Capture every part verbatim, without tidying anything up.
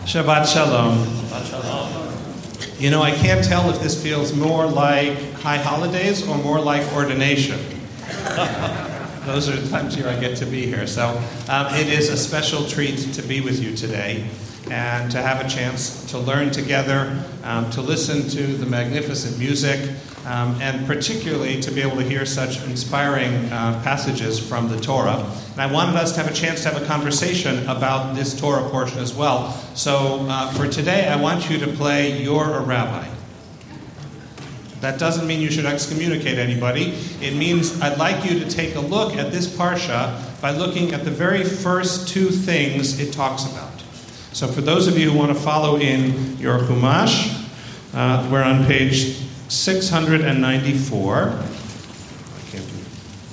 Shabbat Shalom. Shabbat Shalom. You know, I can't tell if this feels more like high holidays or more like ordination. Those are the times here I get to be here. So um, it is a special treat to be with you today and to have a chance to learn together, um, to listen to the magnificent music, um, and particularly to be able to hear such inspiring uh, passages from the Torah. And I wanted us to have a chance to have a conversation about this Torah portion as well. So uh, for today, I want you to play You're a Rabbi. That doesn't mean you should excommunicate anybody. It means I'd like you to take a look at this parsha by looking at the very first two things it talks about. So for those of you who want to follow in your Chumash, uh, we're on page six hundred ninety-four. I can't do it.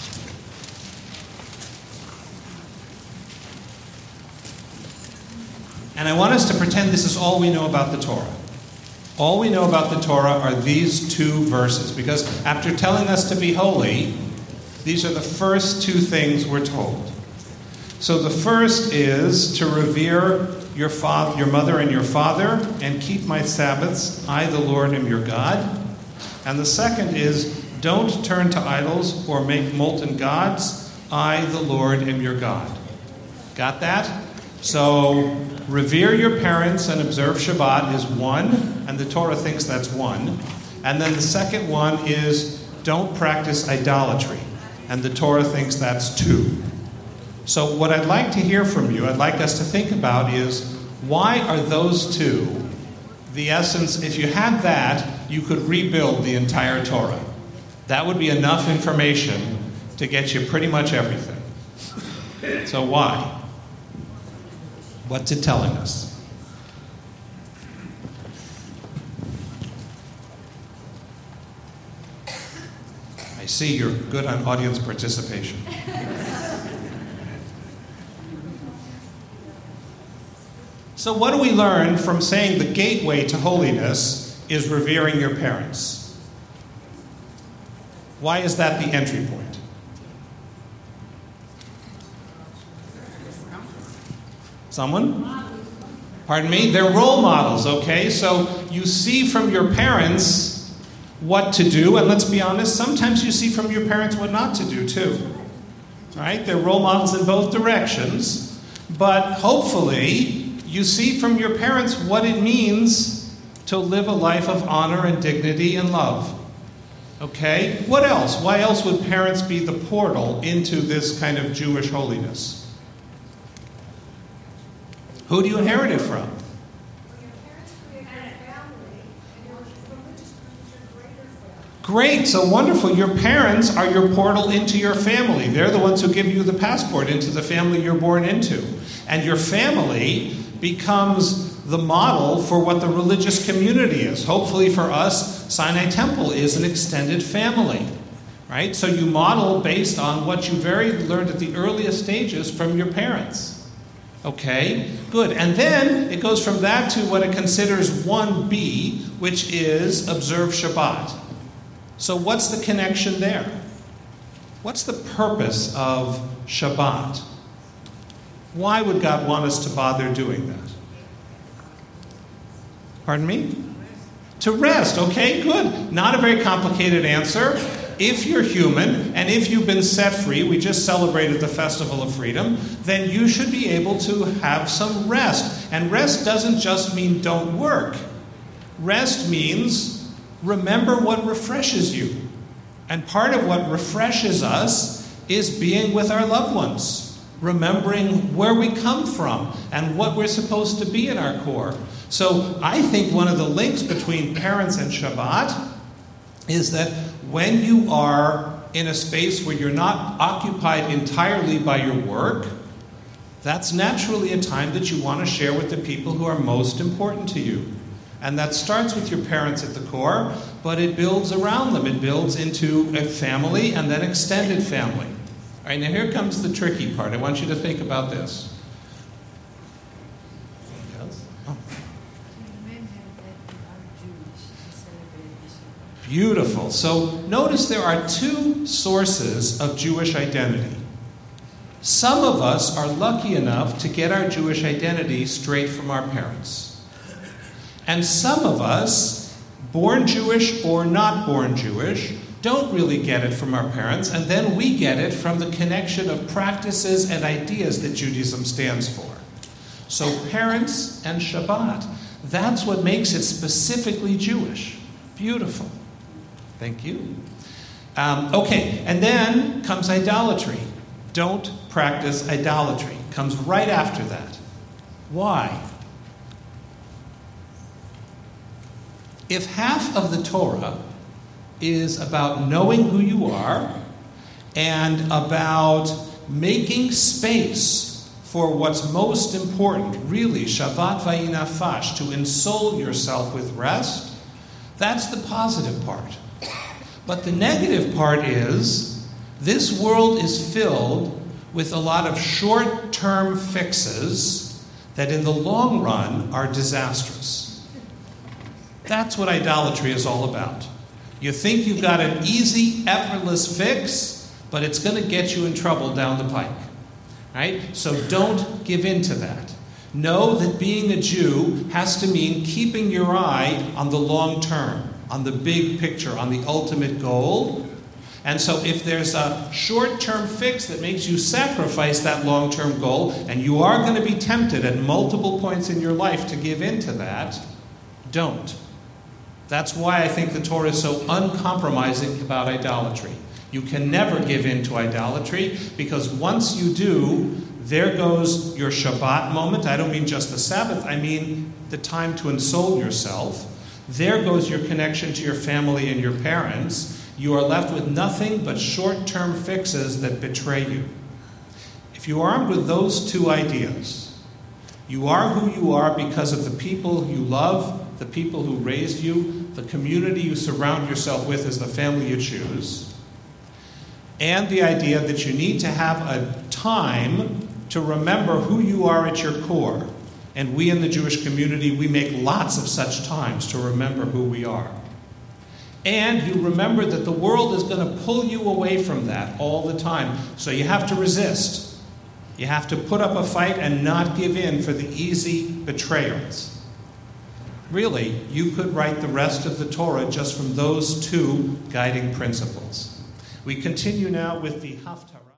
And I want us to pretend this is all we know about the Torah. All we know about the Torah are these two verses, because after telling us to be holy, these are the first two things we're told. So the first is to revere your father, your mother and your father, and keep my Sabbaths. I, the Lord, am your God. And the second is, don't turn to idols or make molten gods. I, the Lord, am your God. Got that? So revere your parents and observe Shabbat is one, and the Torah thinks that's one. And then the second one is don't practice idolatry, and the Torah thinks that's two. So what I'd like to hear from you, I'd like us to think about is, why are those two the essence? If you had that, you could rebuild the entire Torah. That would be enough information to get you pretty much everything. So why? What's it telling us? I see you're good on audience participation. So what do we learn from saying the gateway to holiness is revering your parents? Why is that the entry point? Someone? Pardon me? They're role models, okay? So you see from your parents what to do, and let's be honest, sometimes you see from your parents what not to do too. Right? They're role models in both directions, but hopefully you see from your parents what it means to live a life of honor and dignity and love. Okay? What else? Why else would parents be the portal into this kind of Jewish holiness? Who do you inherit it from? Great, so wonderful. Your parents are your portal into your family. They're the ones who give you the passport into the family you're born into. And your family becomes the model for what the religious community is. Hopefully for us, Sinai Temple is an extended family, right? So you model based on what you very learned at the earliest stages from your parents. Okay, good. And then it goes from that to what it considers one B, which is observe Shabbat. So what's the connection there? What's the purpose of Shabbat? Why would God want us to bother doing that? Pardon me? To rest. Okay, good. Not a very complicated answer. If you're human, and if you've been set free, we just celebrated the Festival of Freedom, then you should be able to have some rest. And rest doesn't just mean don't work. Rest means remember what refreshes you. And part of what refreshes us is being with our loved ones. Remembering where we come from and what we're supposed to be in our core. So I think one of the links between parents and Shabbat is that when you are in a space where you're not occupied entirely by your work, that's naturally a time that you want to share with the people who are most important to you. And that starts with your parents at the core, but it builds around them. It builds into a family and then extended family. All right, now here comes the tricky part. I want you to think about this. Oh. Beautiful. So notice there are two sources of Jewish identity. Some of us are lucky enough to get our Jewish identity straight from our parents. And some of us, born Jewish or not born Jewish, don't really get it from our parents, and then we get it from the connection of practices and ideas that Judaism stands for. So parents and Shabbat, that's what makes it specifically Jewish. Beautiful. Thank you. Um, okay, and then comes idolatry. Don't practice idolatry. Comes right after that. Why? If half of the Torah is about knowing who you are and about making space for what's most important, really, Shabbat vayinafash, to ensole yourself with rest, that's the positive part. But the negative part is, this world is filled with a lot of short-term fixes that in the long run are disastrous. That's what idolatry is all about. You think you've got an easy, effortless fix, but it's going to get you in trouble down the pike. Right? So don't give in to that. Know that being a Jew has to mean keeping your eye on the long term, on the big picture, on the ultimate goal. And so if there's a short-term fix that makes you sacrifice that long-term goal, and you are going to be tempted at multiple points in your life to give in to that, don't. That's why I think the Torah is so uncompromising about idolatry. You can never give in to idolatry, because once you do, there goes your Shabbat moment. I don't mean just the Sabbath, I mean the time to ensole yourself. There goes your connection to your family and your parents. You are left with nothing but short-term fixes that betray you. If you are armed with those two ideas, you are who you are because of the people you love, the people who raised you, the community you surround yourself with is the family you choose, and the idea that you need to have a time to remember who you are at your core. And we in the Jewish community, we make lots of such times to remember who we are. And you remember that the world is going to pull you away from that all the time. So you have to resist. You have to put up a fight and not give in for the easy betrayals. Really, you could write the rest of the Torah just from those two guiding principles. We continue now with the Haftarah.